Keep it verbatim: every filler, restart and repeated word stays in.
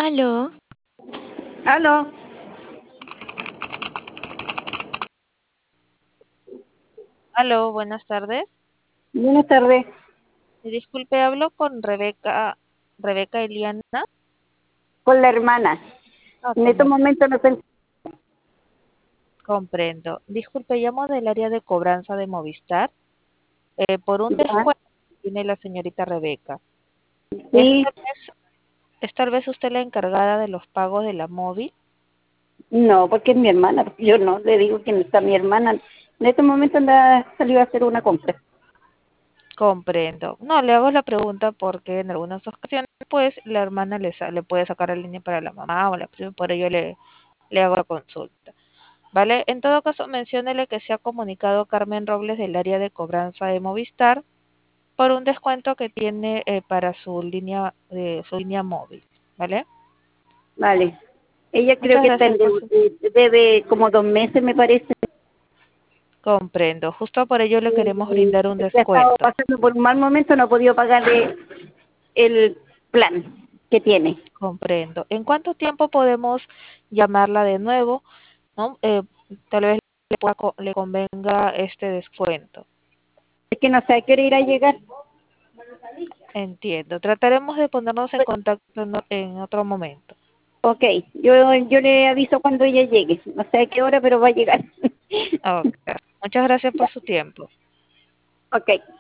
Aló. Aló. Aló, buenas tardes. Buenas tardes. Disculpe, hablo con Rebeca, Rebeca Eliana. Con la hermana. Ah, En estos como momentos no sé. comprendo. Disculpe, llamo del área de cobranza de Movistar eh, por un ¿Ya? descuento que tiene la señorita Rebeca. ¿Es Sí. tal vez, es tal vez usted la encargada de los pagos de la móvil? No, porque es mi hermana. Yo no le digo que no está mi hermana. En estos momentos anda salió a hacer una compra. Comprendo. No, le hago la pregunta porque en algunas ocasiones, pues, la hermana le, sa- le puede sacar la línea para la mamá o la prima, por ello le, le hago la consulta. ¿Vale? En todo caso, menciónele que se ha comunicado Carmen Robles del área de cobranza de Movistar por un descuento que tiene eh, para su línea eh, su línea móvil, ¿vale? Vale. Ella creo Muchas que está gracias en por deu- su eh, debe como dos meses, me parece. comprendo. Justo por ello le queremos Y brindar un ha estado descuento. pasando por un mal momento, no ha podido pagarle el plan que tiene. Comprendo. ¿En cuánto tiempo podemos llamarla de nuevo? ¿No? Eh, tal vez le, pueda co- le convenga este descuento. Es que no sé a qué hora irá a llegar. Entiendo. Trataremos de ponernos en contacto en, o- en otro momento. Ok, yo, yo le aviso cuando ella llegue. No sé a qué hora, pero va a llegar. Ok. Muchas gracias por Ya, su tiempo. ok.